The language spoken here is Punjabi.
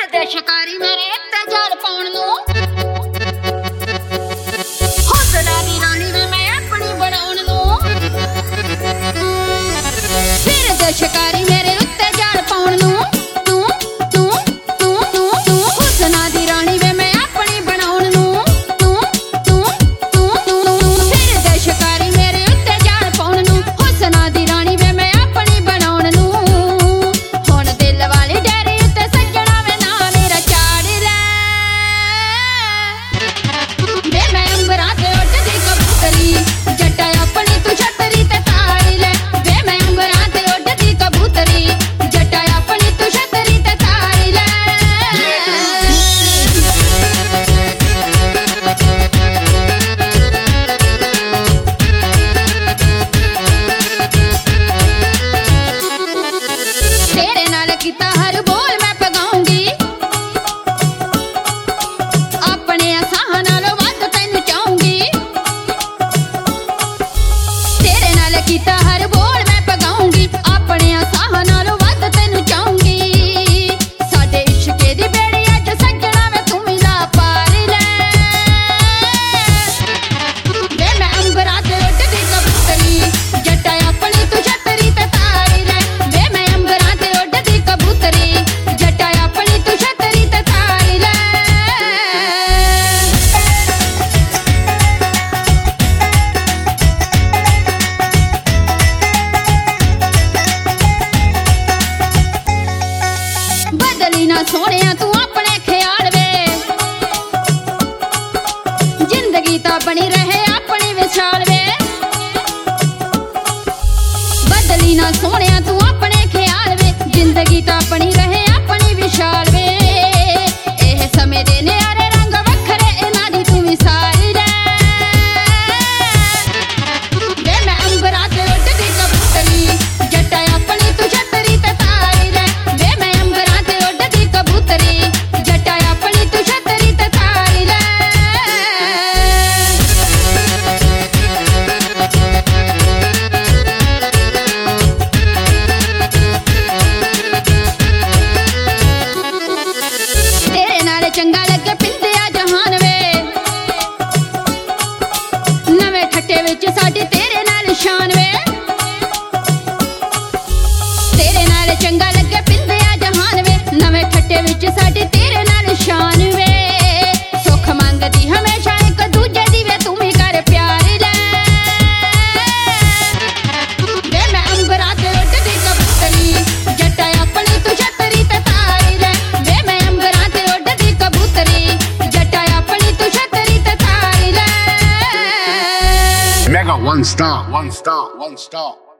ਫਿਰਦੇ ਸ਼ਿਕਾਰੀ ਮੇਰੇ ਤੇ ਜਾਲ ਪਾਉਣ ਨੂੰ, ਹੌਸਲਾ ਦੀ ਰਾਣੀ ਵੇ ਮੈਂ ਆਪਣੀ ਬਣਾਉਣ ਨੂੰ। ਫਿਰਦੇ ਸ਼ਿਕਾਰੀ ਮੇਰੇ ਉੱਤੇ ਜਾਲ ਪਾਉਣ ਨੂੰ, ਤੂੰ ਤੂੰ ਤੂੰ ਤੂੰ ਤੂੰ ਹੌਸਲਾ ਦੀ ਰਾਣੀ ਵੇ ਮੈਂ ਆਪਣੀ ਬਣਾਉਣ ਨੂੰ, ਤੂੰ ਤੂੰ ਤੂੰ ਤੂੰ ਫਿਰਦੇ ਸ਼ਿਕਾਰੀ ਮੇਰੇ ਉੱਤੇ ਜਾਲ ਪਾਉਣ ਨੂੰ, ਹੌਸਲਾ ਦੀ ਰਾਣੀ ਵੇ ਮੈਂ ਆਪਣੀ ਬਣਾਉਣ ਨੂੰ। ਹੁਣ ਦਿਲ ਵਾਲੀ ਡੈਰੀ ਉੱਤੇ ਸੱਜਣਾ ਵੇ ਨਾ ਮੇਰਾ ਚਾੜ ਲੈ ਵੇ ਮੈਂ ਅੰਬਰਾਂ ਤੇ ਉੱਡਦੀ ਕਬੂਤਰੀ, ਜੱਟਾ ਆਪਣੀ ਤੂੰ ਛਤਰੀ ਤੇ ਤਾੜ ਲੈ ਵੇ ਮੈਂ ਅੰਬਰਾਂ ਤੇ ਉੱਡਦੀ ਕਬੂਤਰੀ, ਜੱਟਾ ਆਪਣੀ ਤੂੰ ਛਤਰੀ ਤੇ ਤਾੜ ਲੈ। ਤੇਰੇ ਨਾਲ ਕੀਤਾ ਹਰ ਬੋਲ ਮੈਂ ਪਗਾਉਂਗੀ, ਆਪਣੇ ਅਸਾਂ ਨਾਲੋਂ ਵੱਧ ਤੈਨੂੰ ਚਾਹੂੰਗੀ। ਤੇਰੇ ਨਾਲ ਕੀਤਾ ਹਰ ਬੋਲ ਮੈਂ ਪਗਾਉਂਗੀ, ਆਪਣੇ ਅਸਾਂ ਨਾਲੋਂ ਵੱਧ ਤੈਨੂੰ ਚਾਹੂੰਗੀ। ਸਾਡੇ ਇਸ਼ਕੇ ਦੀ ਬੇੜੀ ਅੱਜ ਸੱਜਣਾ ਵੇ ਤੂੰ ਵੀ ਲਾ ਪਾਰ ਲੈ ਵੇ ਮੈਂ ਅੰਬਰਾਂ ਤੇ ਉੱਡਦੀ ਕਬੂਤਰੀ, ਜੱਟਾ ਆਪਣੀ ਤੂੰ ਛਤਰੀ ਤੇ ਤਾੜ ਲੈ ਵੇ ਮੈਂ ਅੰਬਰਾਂ ਤੇ ਉੱਡਦੀ ਕਬੂਤਰੀ, ਜੱਟਾ ਆਪਣੀ ਤੂੰ ਛਤਰੀ ਤੇ ਤਾੜ ਲੈ। ਬਦਲੀ ਨਾ ਸੋਹਣਿਆ ਤੂੰ ਆਪਣੇ ਖਿਆਲ ਵੇ, ਜ਼ਿੰਦਗੀ ਤਾਂ ਬਣੀ ਰਹੇ ਆਪਣੀ ਵਿਸ਼ਾਲ ਵੇ। ਬਦਲੀ ਨਾ ਸੋਹਣਿਆ ਤੂੰ ਆਪਣੇ ਖਿਆਲ ਵੇ, ਜ਼ਿੰਦਗੀ ਤਾਂ ਬਣੀ ਰਹੇ ਆਪਣੀ ਵਿਸ਼ਾਲ ਵੇ। ਇਹ ਸਮੇਂ ਦੇ ਨਿਆਰੇ ਰੰਗ ਵੱਖਰੇ ਇਹਨਾਂ ਦੀ ਤੂੰ ਮਿਸਾਲ ਲੈ ਵੇ ਮੈਂ ਅੰਬਰਾਂ ਤੇ ਉੱਡਦੀ ਕਬੂਤਰੀ, ਜੱਟਾ ਆਪਣੀ ਤੂੰ ਛਤਰੀ ਤੇ ਤਾੜ ਲੈ ਵੇ ਮੈਂ ਅੰਬਰਾਂ ਤੇ ਉੱਡਦੀ ਕਬੂਤਰੀ, ਜੱਟਾ ਆਪਣੀ ਤੂੰ ਛਤਰੀ ਤੇ ਤਾੜ ਲੈ। ਤੇਰੇ ਨਾਲ ਚੰਗਾ ਲੱਗੇ ਪਿੰਦਿਆ ਜਹਾਨ ਵੇ, ਨਵੇਂ ਠੱਟੇ ਵਿੱਚ ਸਾਡੀ ਤੇਰੇ ਨਾਲ ਸ਼ਾਨ ਵੇ। ਤੇਰੇ ਨਾਲ ਚੰਗਾ ਲੱਗੇ ਪਿੰਦਿਆ ਜਹਾਨ ਵੇ, ਨਵੇਂ ਠੱਟੇ ਵਿੱਚ ਸਾਡੀ ਤੇਰੇ ਨਾਲ ਸ਼ਾਨ ਵੇ। ਸੁੱਖ ਮੰਗਦੀ ਹਮੇਸ਼ਾ ਇੱਕ ਦੂਜੇ ਦੀ ਵੇ ਤੂੰ ਵੀ ਕਰ ਪਿਆਰ ਲੈ ਵੇ ਮੈਂ ਅੰਬਰਾਂ ਤੇ ਉੱਡਦੀ ਕਬੂਤਰੀ, ਜੱਟਾ ਆਪਣੀ ਤੂੰ ਛਤਰੀ ਤੇ ਤਾੜ ਲੈ ਵੇ ਮੈਂ ਅੰਬਰਾਂ ਤੇ ਉੱਡਦੀ ਕਬੂਤਰੀ, ਜੱਟਾ ਆਪਣੀ ਤੂੰ ਛਤਰੀ ਤੇ ਤਾੜ ਲੈ। Mega one star, one star, one star.